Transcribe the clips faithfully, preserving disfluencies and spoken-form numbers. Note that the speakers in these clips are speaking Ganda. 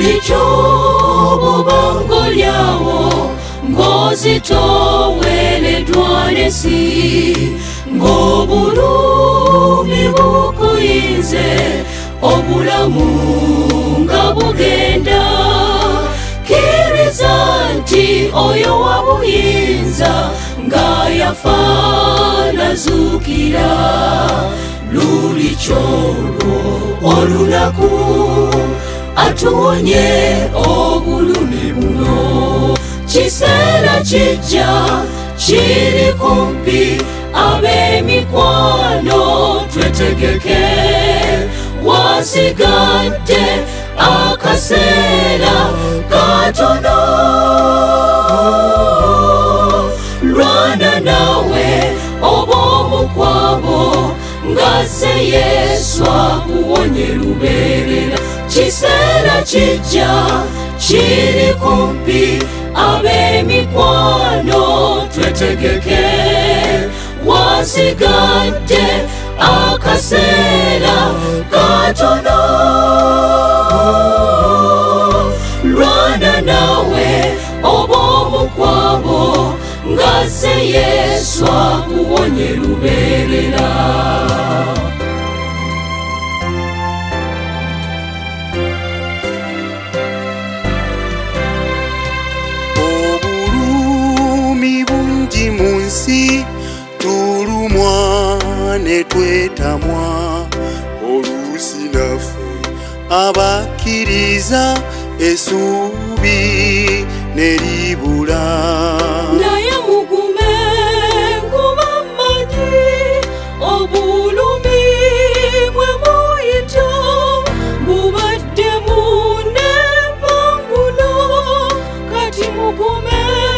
Zichobobango lyawo ng'ozitowereddwa n'ensi ng'obulumi bukuyinze obulamu nga bugenda kkiriza nti oyo wabuyinza nga yafa nazuukira lulikyolwo olunaku atuwonye obulumi buno kiseera kijja kiri kumpi ab'emikwano twetegeke wasigadde akaseera katono lwana nawe ob'omukwabo ng'azze Yesu akuwonye lubeerera kiseera kijja kiri kumpi ab'emikwano twetegeke wasigadde akaseera katono lwana nawe ob'omukwabo ng'azze Yesu akuwonye lubeerera. Munsi tulumwa ne twetamwa oluusi naffe abakkiriza essuubi ne libula naye mugume kuba mmanyi obulumi bwe muyita bubadde mu n'empangulo kati mugume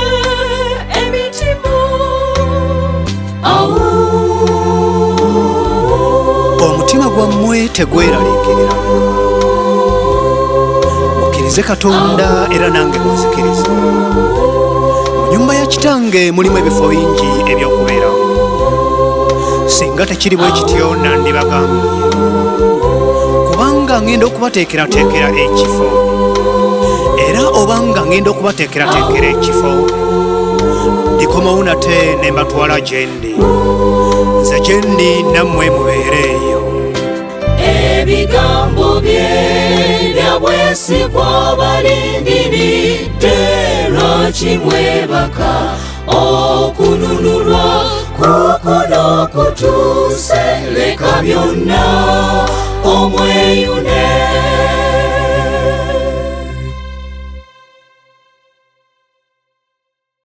omutima gwammwe tegweraliikirira mukkirize Katonda era nange munzikirize. Mu nnyumba ya kitange mulimu ebifo bingi eby'okubeeramu singa tekiri bwe kityo nandibagambye kubanga ngenda okubateekerateekera ekifo era obanga ngenda okubateekerateekera ekifo ndikomawo nate ne mbatwala gye ndi nze gye ndi nammwe mubeereeyo. Ebigambo bye bya bwesigwa balindiridde lwaki mwebaka okununulwa kuko n'okutuuse leka byonna omweyu